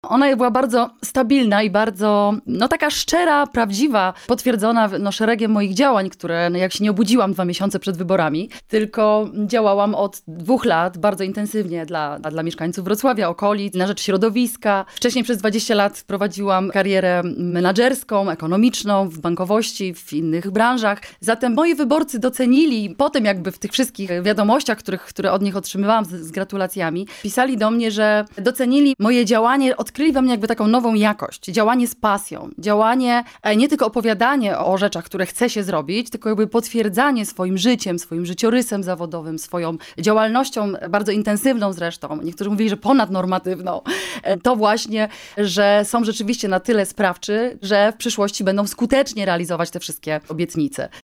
Ona była bardzo stabilna i bardzo, taka szczera, prawdziwa, potwierdzona szeregiem moich działań, które jak się nie obudziłam 2 miesiące przed wyborami, tylko działałam od 2 lat bardzo intensywnie dla mieszkańców Wrocławia, okolic, na rzecz środowiska. Wcześniej przez 20 lat prowadziłam karierę menadżerską, ekonomiczną, w bankowości, w innych branżach. Zatem moi wyborcy docenili, potem jakby w tych wszystkich wiadomościach, które od nich otrzymywałam z gratulacjami, pisali do mnie, że docenili moje działanie, odkryli we mnie jakby taką nową jakość, działanie z pasją, działanie, nie tylko opowiadanie o rzeczach, które chce się zrobić, tylko jakby potwierdzanie swoim życiem, swoim życiorysem zawodowym, swoją działalnością, bardzo intensywną zresztą, niektórzy mówili, że ponadnormatywną, to właśnie, że są rzeczywiście na tyle sprawczy, że w przyszłości będą skutecznie realizować te wszystkie obietnice.